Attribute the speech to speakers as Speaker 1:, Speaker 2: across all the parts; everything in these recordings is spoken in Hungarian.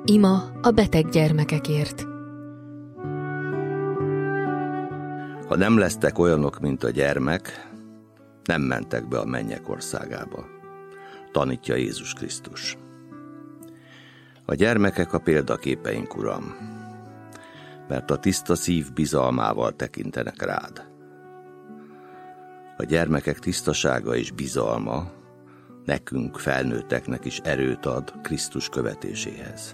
Speaker 1: Ima a beteg gyermekekért.
Speaker 2: Ha nem lesztek olyanok, mint a gyermek, nem mentek be a mennyek országába, tanítja Jézus Krisztus. A gyermekek a példaképeink, Uram, mert a tiszta szív bizalmával tekintenek rád. A gyermekek tisztasága és bizalma nekünk, felnőtteknek is erőt ad Krisztus követéséhez.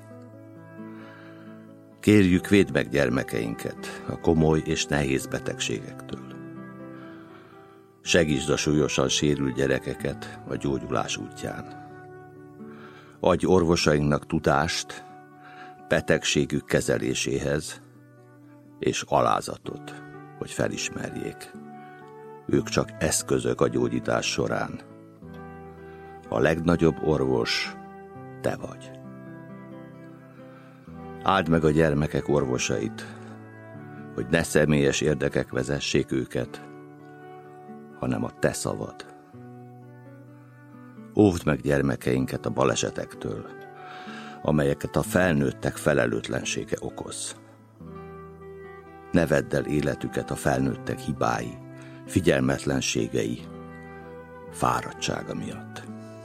Speaker 2: Kérjük, védd meg gyermekeinket a komoly és nehéz betegségektől. Segítsd a súlyosan sérült gyerekeket a gyógyulás útján. Adj orvosainknak tudást betegségük kezeléséhez, és alázatot, hogy felismerjék. Ők csak eszközök a gyógyítás során. A legnagyobb orvos te vagy. Áld meg a gyermekek orvosait, hogy ne személyes érdekek vezessék őket, hanem a te szavad. Óvd meg gyermekeinket a balesetektől, amelyeket a felnőttek felelőtlensége okoz. Ne vedd el életüket a felnőttek hibái, figyelmetlenségei, fáradtsága miatt.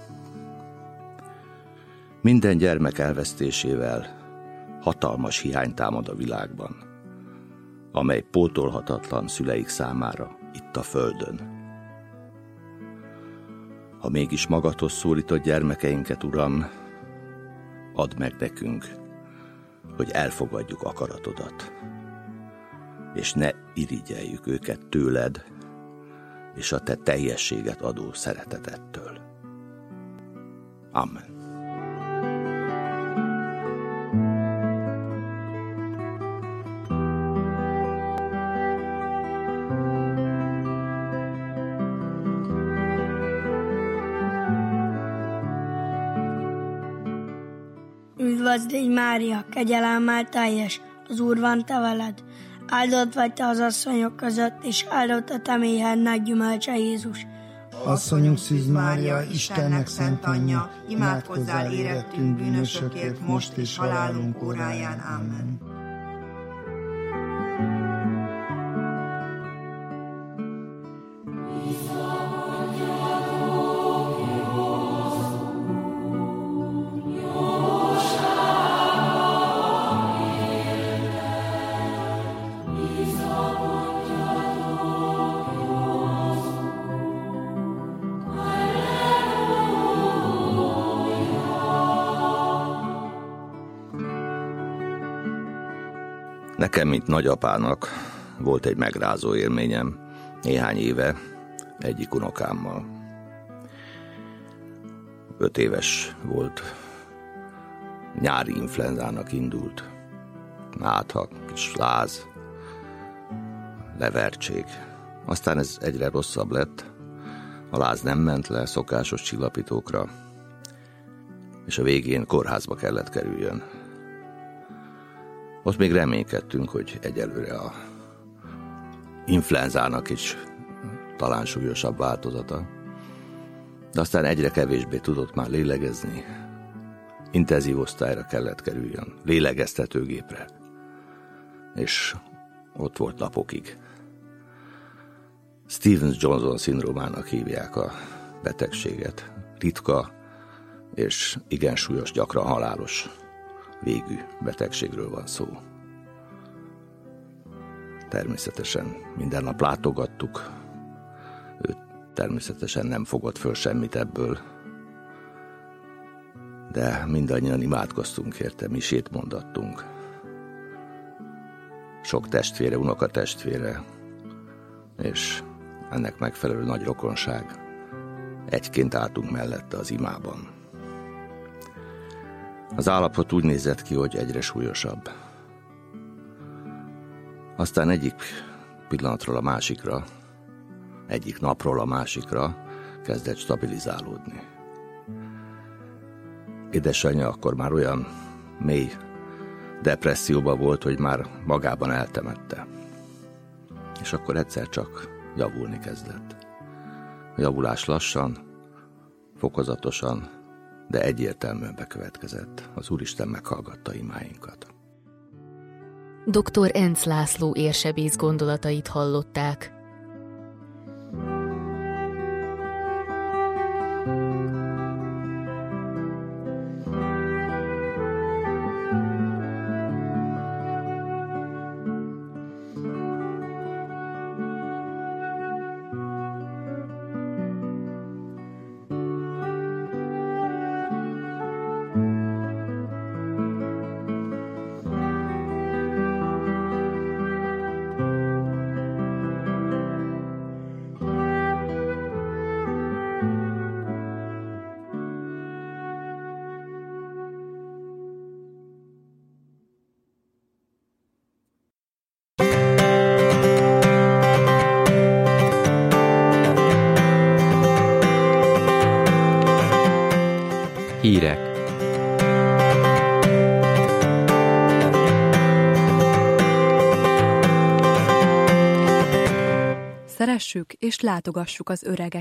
Speaker 2: Minden gyermek elvesztésével hatalmas hiány támad a világban, amely pótolhatatlan szüleik számára itt a földön. Ha mégis magadhoz szólítod gyermekeinket, Uram, add meg nekünk, hogy elfogadjuk akaratodat, és ne irigyeljük őket tőled és a te teljességet adó szeretetettől. Amen.
Speaker 3: Üdvözlégy Mária, kegyelemmel teljes, az Úr van te veled. Áldott vagy te az asszonyok között, és áldott a te méhednek gyümölcse Jézus.
Speaker 4: Asszonyunk Szűz Mária, Istennek szent anyja, imádkozzál érettünk bűnösökért, most és halálunk óráján. Amen.
Speaker 2: Nekem, mint nagyapának volt egy megrázó élményem néhány éve egyik unokámmal. 5 éves volt, nyári influenzának indult, áthak, kis láz, levertség. Aztán ez egyre rosszabb lett, a láz nem ment le szokásos csillapítókra, és a végén kórházba kellett kerüljön. Ott még reménykedtünk, hogy egyelőre a influenzának is talán súlyosabb változata. De aztán egyre kevésbé tudott már lélegezni. Intenzív osztályra kellett kerüljön, lélegeztetőgépre. És ott volt napokig. Stevens-Johnson szindrómának hívják a betegséget. Ritka és igen súlyos, gyakran halálos végű betegségről van szó. Természetesen minden nap látogattuk, ő természetesen nem fogott föl semmit ebből, de mindannyian imádkoztunk érte, misét mondattunk. Sok testvére, unokatestvére, és ennek megfelelő nagy rokonság. Egyként álltunk mellette az imában. Az állapot úgy nézett ki, hogy egyre súlyosabb. Aztán egyik pillanatról a másikra, egyik napról a másikra kezdett stabilizálódni. Édesanyja akkor már olyan mély depresszióban volt, hogy már magában eltemette. És akkor egyszer csak javulni kezdett. A javulás lassan, fokozatosan, de egyértelműen bekövetkezett. Az Úristen meghallgatta imáinkat.
Speaker 1: Dr. Enz László érsebész gondolatait hallották.
Speaker 5: Hírek.
Speaker 6: Szeressük és látogassuk az öregeket.